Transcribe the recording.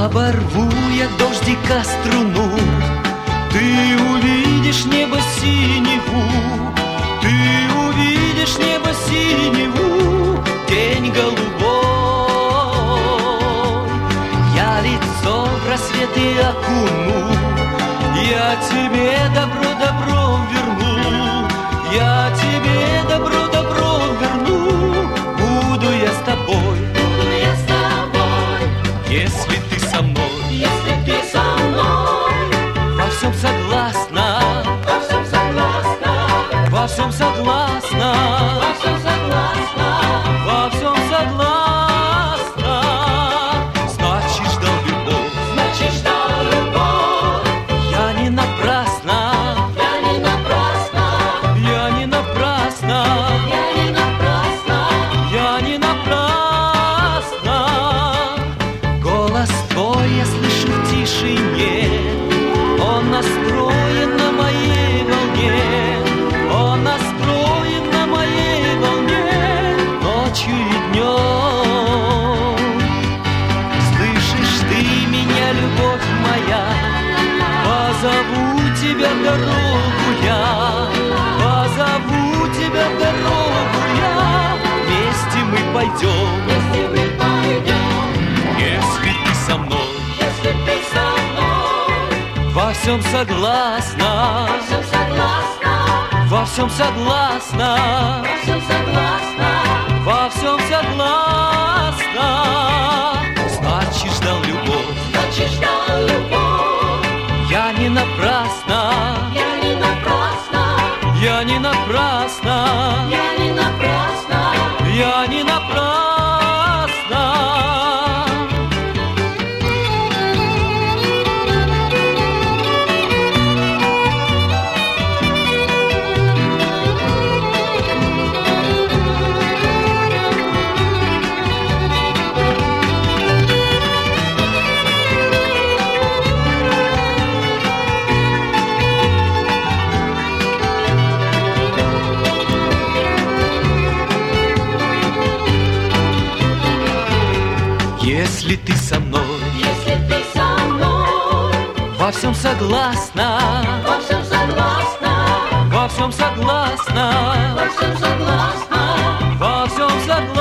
Оборву я дождика струну, ты увидишь небо синеву, ты увидишь небо синеву, день голубой. Я лицо в рассветы окуну, я тебе добро верну, я тебе добро верну. Буду я с тобой, если ты со мной, если ты со мной. во всем согласна, Во всем согласна, во всем согласна, во всем согласна. во всем согласна. Значит, ждал любовь, Значит, ждал любовь. я не напрасно, Я не напрасно, я не напрасно, я не напрасно. я не напрасно. Голос твой я слышу в тишине, он настроен на моей волне, он настроен на моей волне, ночью и днем. Слышишь ты меня, любовь моя, позову тебя в дорогу я, позову тебя в дорогу я, вместе мы пойдем, Если мы пойдем, если ты со мной, если ты со мной. во всем согласна, Во всем согласна, во всем согласна, во всем согласна. во всем согласна. Значит, ждал любовь, Значит, ждал любовь. я не напрасно, Я не напрасно, я не напрасно, я не напрасно. я не напрасно. Если ты со мной, Если ты со мной. во всем согласна, Во всем согласна, во всем согласна, во всем согласна. во всем согласна.